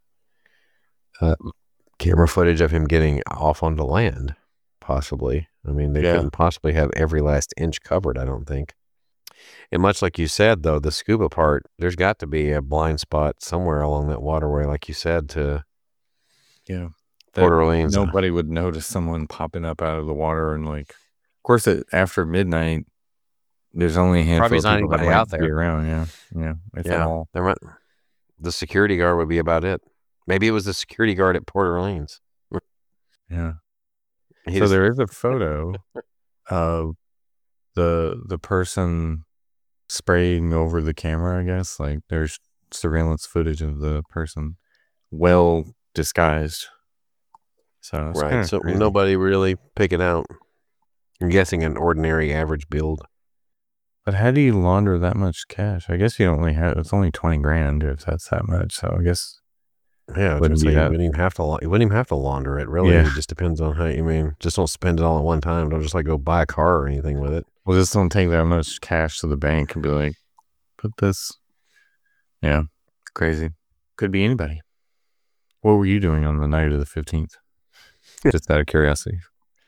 camera footage of him getting off onto land, possibly. I mean, they couldn't possibly have every last inch covered, I don't think. And much like you said, though, the scuba part, there's got to be a blind spot somewhere along that waterway, like you said, to Port Orleans. Nobody would notice someone popping up out of the water. And like, of course, after midnight, there's only a handful of people that out there around. Yeah. The security guard would be about it. Maybe it was the security guard at Port Orleans. Yeah. So there is a photo of the person spraying over the camera, I guess. Like, there's surveillance footage of the person well disguised. So right. So nobody really pick it out. I'm guessing an ordinary average build. But how do you launder that much cash? I guess it's only 20 grand if that's that much. So I guess. Yeah, you wouldn't even have to launder it. Really, it just depends on how you mean. Just don't spend it all at one time. Don't just like go buy a car or anything with it. Well, just don't take that much cash to the bank and be like, put this. Yeah, crazy. Could be anybody. What were you doing on the night of the 15th? Just out of curiosity.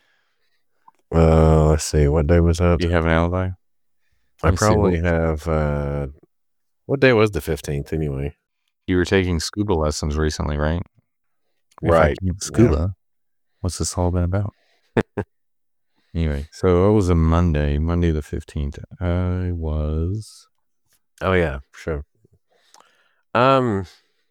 Let's see. What day was that? Do you have an alibi? I probably have. What day was the 15th anyway? You were taking scuba lessons recently, right? Right. Scuba. Yeah. What's this all been about? Anyway, so it was a Monday the 15th. I was. Oh yeah, sure. I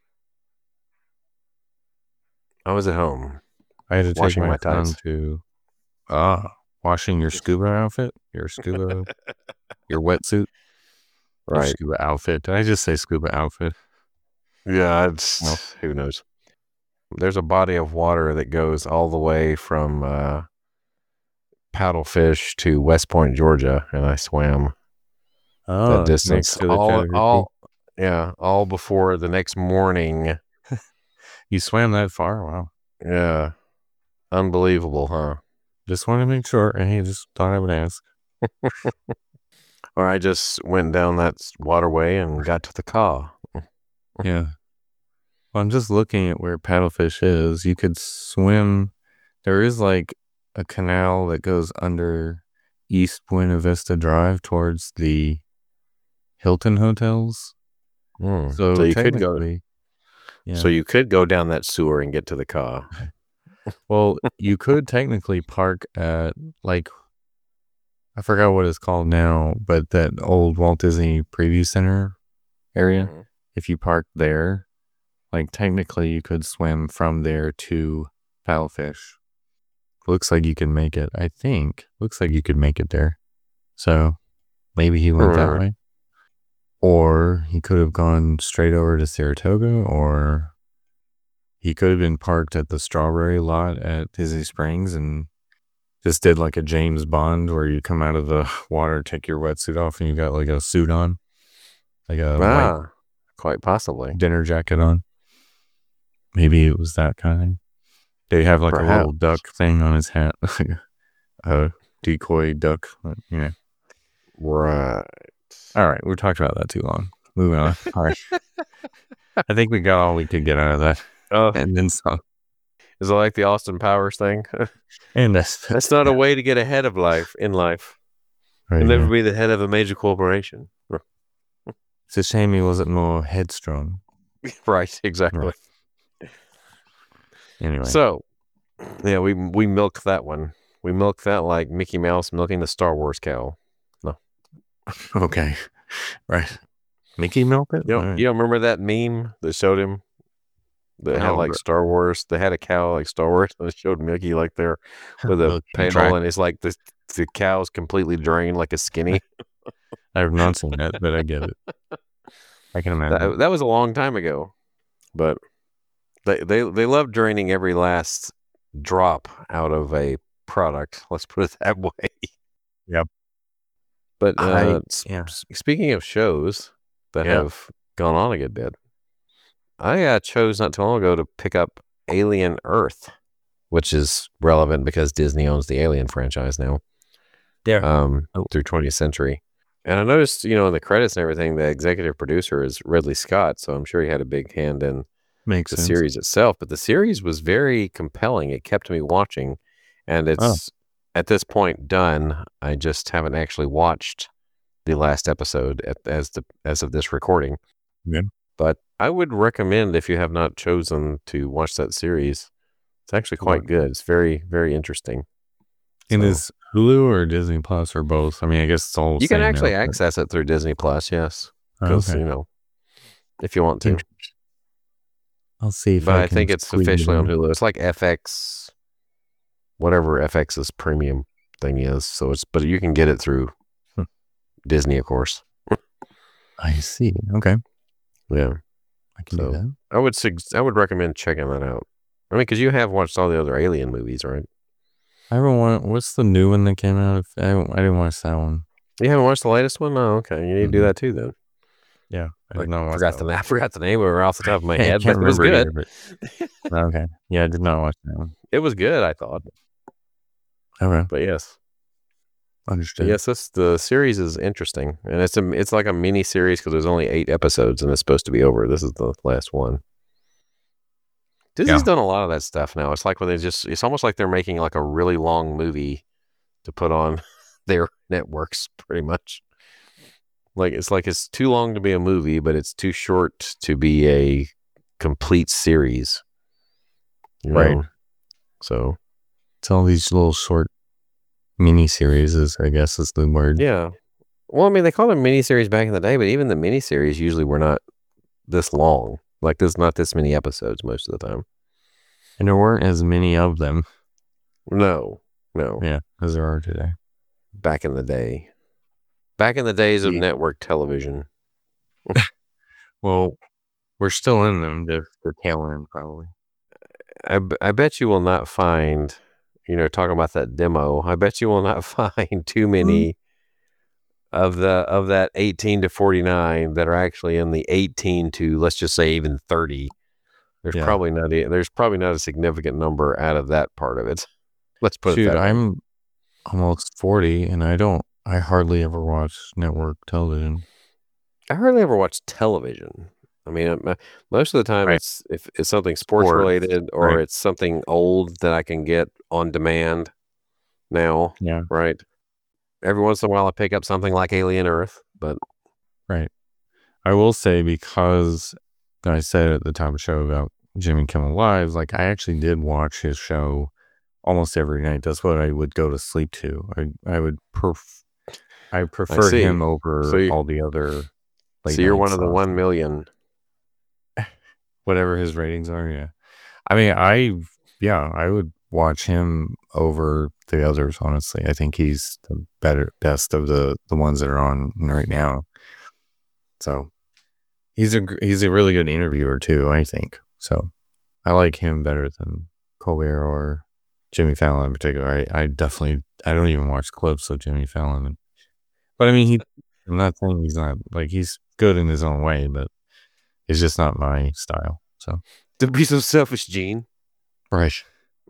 was at home. I had to take my son to washing your scuba outfit, your wetsuit, right? Your scuba outfit. Did I just say scuba outfit? Yeah, who knows? There's a body of water that goes all the way from Paddlefish to West Point, Georgia, and I swam that distance all before the next morning. You swam that far? Wow. Yeah. Unbelievable, huh? Just wanted to make sure. Hey, just thought I would ask. Or I just went down that waterway and got to the car. Yeah. Well, I'm just looking at where Paddlefish is. You could swim. There is like a canal that goes under East Buena Vista Drive towards the Hilton hotels. So you could go. Yeah. So you could go down that sewer and get to the car. Well, you could technically park at like, I forgot what it's called now, but that old Walt Disney Preview Center area. Mm-hmm. If you park there, like technically you could swim from there to Paddlefish. Looks like you can make it. I think looks like you could make it there. So maybe he went that way. Or he could have gone straight over to Saratoga, or he could have been parked at the strawberry lot at Disney Springs and just did like a James Bond where you come out of the water, take your wetsuit off, and you got like a suit on. Like a white, quite possibly dinner jacket on. Maybe it was that kind of thing. They have like a Perhaps. little duck thing on his hat, a decoy duck. You know. Right. All right, we talked about that too long. Moving on. All right. I think we got all we could get out of that. Oh, And then some. is it like the Austin Powers thing? And That's not a way to get ahead of life in life. Right, You'll never be the head of a major corporation. It's a shame he wasn't more headstrong. Right, exactly. Right. Anyway. So, yeah, we milked that one. We milked that like Mickey Mouse milking the Star Wars cow. No. Okay. Right. Mickey milked it? You don't remember that meme that showed him that had like Star Wars? They had a cow like Star Wars and it showed Mickey like there with a paintball and it's like the cow's completely drained like a skinny. I have not seen that, but I get it. I can imagine. That was a long time ago. But they love draining every last drop out of a product. Let's put it that way. Yep. But speaking of shows that have gone on a good bit, I chose not too long ago to pick up Alien Earth, which is relevant because Disney owns the Alien franchise now. Through 20th Century. And I noticed, in the credits and everything, the executive producer is Ridley Scott, so I'm sure he had a big hand in the series itself. But the series was very compelling. It kept me watching, and it's at this point done. I just haven't actually watched the last episode as of this recording. Yeah. But I would recommend, if you have not chosen to watch that series, it's actually quite good. It's very, very interesting. And is Hulu or Disney Plus or both? I mean, I guess it's all. You can actually access it through Disney Plus, yes. Because if you want to. I'll see if but I think it's officially on Hulu. It's like FX, whatever FX's premium thing is. So but you can get it through Disney, of course. I see. Okay. Yeah. I can do that. I would recommend checking that out. I mean, because you have watched all the other Alien movies, right? I haven't watched. What's the new one that came out? I didn't watch that one. You haven't watched the latest one? Oh, okay. You need to do that too, then. Yeah, I forgot the name of it off the top of my head, but it was good. Okay. Yeah, I did not watch that one. It was good, I thought. Okay. But yes. Understood. Yes, the series is interesting, and it's like a mini series because there's only 8 episodes, and it's supposed to be over. This is the last one. Disney's done a lot of that stuff now. It's like when it's almost like they're making like a really long movie to put on their networks, pretty much. It's too long to be a movie, but it's too short to be a complete series. Right. So it's all these little short mini series, I guess is the word. Yeah. Well, I mean, they called them mini series back in the day, but even the mini series usually were not this long. Like, there's not this many episodes most of the time. And there weren't as many of them. No. Yeah, as there are today. Back in the day. Back in the days of network television. Well, we're still in them. The tail end, probably. I bet you will not find, talking about that demo, I bet you will not find too many of that 18 to 49 that are actually in the 18 to, let's just say, even 30. There's probably not a significant number out of that part of it. Let's put it that way. I'm almost 40 and I hardly ever watch network television. I hardly ever watch television. I mean, most of the time it's something sports related or it's something old that I can get on demand now. Yeah. Right. Every once in a while I pick up something like Alien Earth, but. Right. I will say, because I said at the top of the show about Jimmy Kimmel Live, like I actually did watch his show almost every night. That's what I would go to sleep to. I prefer him over all the other. So you're one of the 1 million. Whatever his ratings are, yeah. I mean, I would watch him over the others, honestly. I think he's the best of the ones that are on right now. So he's a really good interviewer too, I think. So I like him better than Colbert or Jimmy Fallon in particular. I don't even watch clips of Jimmy Fallon. But I mean, I'm not saying he's not, like, he's good in his own way, but it's just not my style. So don't be so selfish, Gene. Right.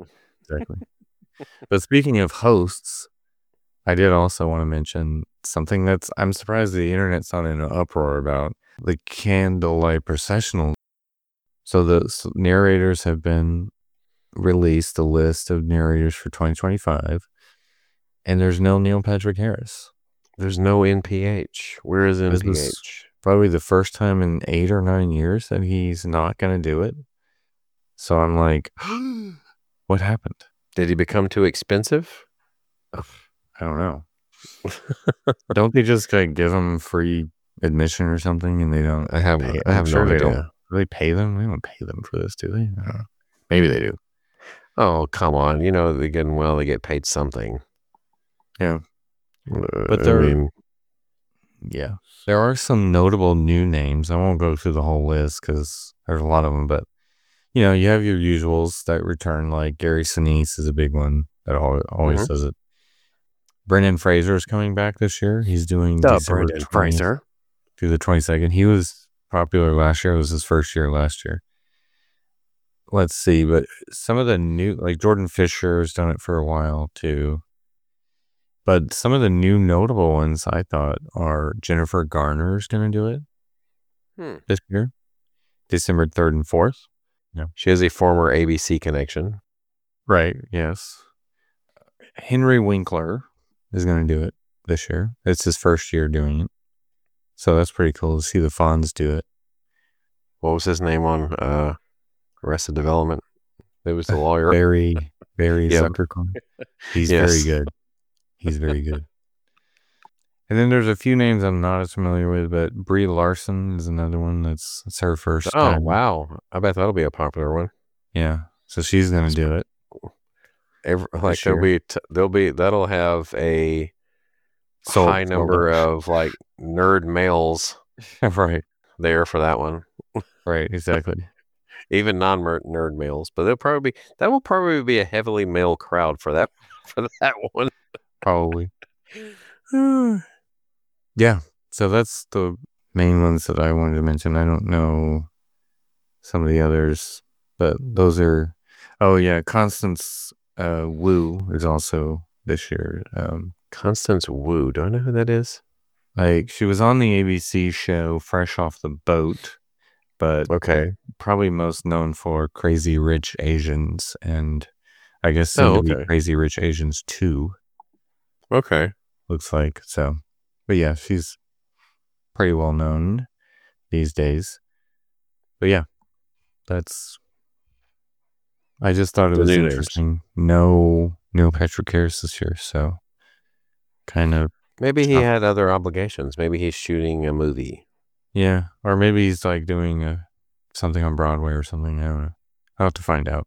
exactly. But speaking of hosts, I did also want to mention something I'm surprised the internet's not in an uproar about, the Candlelight Processional. So the narrators have been released, the list of narrators for 2025, and there's no Neil Patrick Harris. There's no NPH. Where is NPH? This was probably the first time in 8 or 9 years that he's not going to do it. So I'm like, what happened? Did he become too expensive? I don't know. Don't they just like give them free admission or something, and they don't? I have no idea. Do they pay them? They don't pay them for this, do they? I don't know. Maybe they do. Oh, come on! They're getting they get paid something. Yeah, but yeah, there are some notable new names. I won't go through the whole list because there's a lot of them, but you have your usuals that return, like Gary Sinise is a big one that always does it. Brendan Fraser is coming back this year. He's doing Brendan Fraser through the 22nd. He was popular last year. It was his first year last year. Let's see, but some of the new, like Jordan Fisher has done it for a while too. But some of the new notable ones I thought are Jennifer Garner is going to do it this year, December 3rd and 4th. Yeah. She has a former ABC connection. Right, yes. Henry Winkler is going to do it this year. It's his first year doing it. So that's pretty cool to see the Fonz do it. What was his name on Arrested Development? It was the lawyer. Barry Zuckerman. He's very good. He's very good. And then there's a few names I'm not as familiar with, but Brie Larson is another one it's her first time. Oh, wow. I bet that'll be a popular one. Yeah. So she's going to do it. That'll have a high number of like nerd males right there for that one. Right, exactly. Even non-nerd males, but that will probably be a heavily male crowd for that one. Probably. Yeah. So that's the main ones that I wanted to mention. I don't know some of the others, but those are. Oh yeah, Constance Wu is also this year. Constance Wu. Do I know who that is? Like she was on the ABC show Fresh Off the Boat, but probably most known for Crazy Rich Asians, and I guess soon to be Crazy Rich Asians 2. Okay. Looks like so. But yeah, she's pretty well known these days. But yeah, I just thought it was interesting. No Neil Patrick Harris this year, so kind of. Maybe he had other obligations. Maybe he's shooting a movie. Yeah, or maybe he's like doing something on Broadway or something. I don't know. I'll have to find out.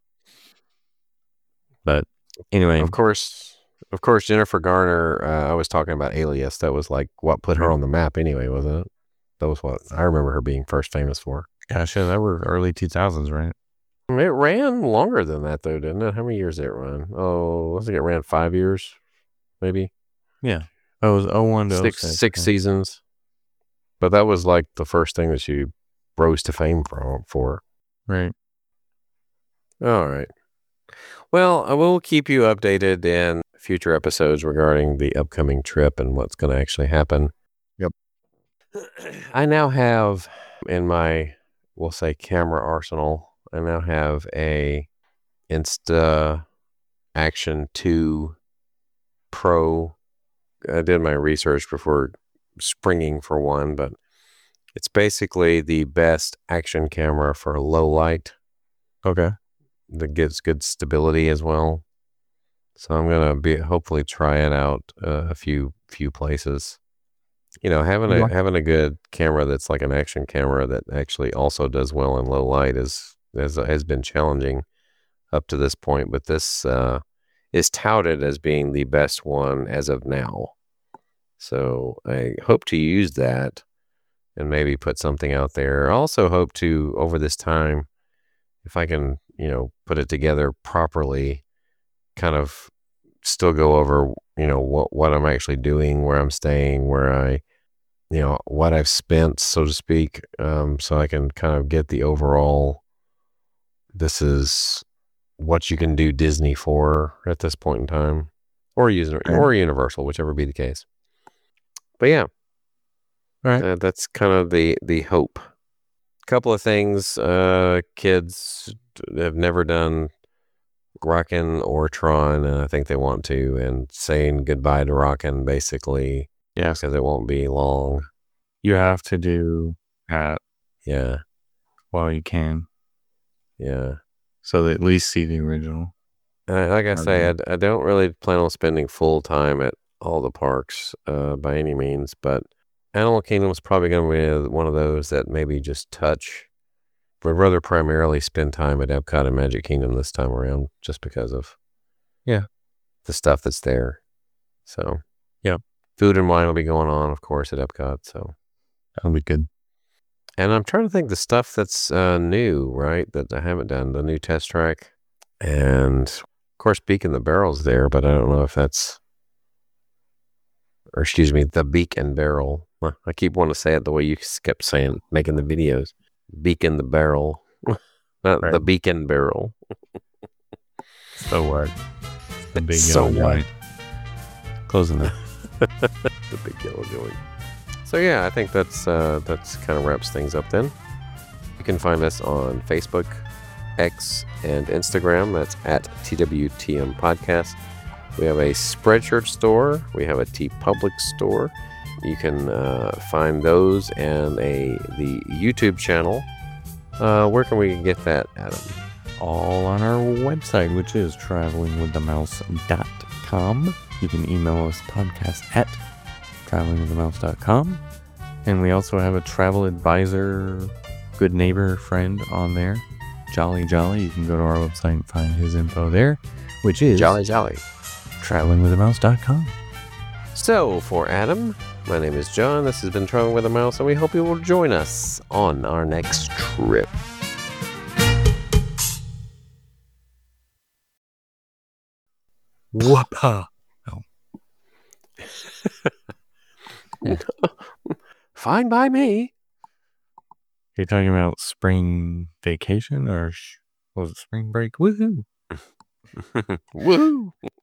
But anyway, of course, Jennifer Garner. I was talking about Alias. That was like what put her on the map, anyway, wasn't it? That was what I remember her being first famous for. Gosh, yeah, that were early 2000s, right? It ran longer than that, though, didn't it? How many years did it run? Oh, I think it ran 5 years, maybe. Yeah. Oh, it was 01 to 6 seasons. But that was like the first thing that she rose to fame for. Right. All right. Well, I will keep you updated in future episodes regarding the upcoming trip and what's going to actually happen. Yep. I now have in my, we'll say, camera arsenal, I now have a Insta Action 2 Pro. I did my research before springing for one, but it's basically the best action camera for low light. Okay. That gives good stability as well. So I'm gonna hopefully try it out a few places. Having a good camera that's like an action camera that actually also does well in low light has been challenging up to this point, but this is touted as being the best one as of now. So I hope to use that and maybe put something out there. I also hope to, over this time, if I can, put it together properly, kind of still go over, what I'm actually doing, where I'm staying, what I've spent, so to speak, so I can kind of get the overall, this is what you can do Disney for at this point in time, or Universal, whichever be the case. But yeah, Right. that's kind of the hope. Couple of things. Kids have never done Rockin' or Tron, and I think they want to, and saying goodbye to Rockin' basically. Yes. Because it won't be long. You have to do that. Yeah. While you can. Yeah. So they at least see the original. Like I say, I don't really plan on spending full time at all the parks by any means, but Animal Kingdom is probably going to be one of those that maybe just touch. But I'd rather primarily spend time at Epcot and Magic Kingdom this time around, just because of the stuff that's there. So food and wine will be going on, of course, at Epcot. So that'll be good. And I'm trying to think the stuff that's new, right? That I haven't done, the new test track, and of course, Beak and the Barrel's there, but I don't know if that's. Or excuse me, the Beak and Barrel. I keep wanting to say it the way you kept saying, making the videos. Beak and the Barrel. Not the Beak and Barrel. So what? The big so yellow joint. Closing it. The big yellow joint. So yeah, I think that's kind of wraps things up then. You can find us on Facebook, X, and Instagram. That's at TWTM Podcast. We have a Spreadshirt store. We have a TeePublic store. You can find those and the YouTube channel. Where can we get that, Adam? All on our website, which is travelingwiththemouse.com. You can email us podcast@travelingwiththemouse.com. And we also have a travel advisor, good neighbor friend on there, Jolly Jolly. You can go to our website and find his info there, which is Jolly Jolly. travelingwiththemouse.com. So for Adam, my name is John. This has been Traveling with the Mouse, and we hope you will join us on our next trip. Whoop-ha. Oh. Fine by me. You're talking about spring vacation or was it spring break? Woohoo! Woohoo!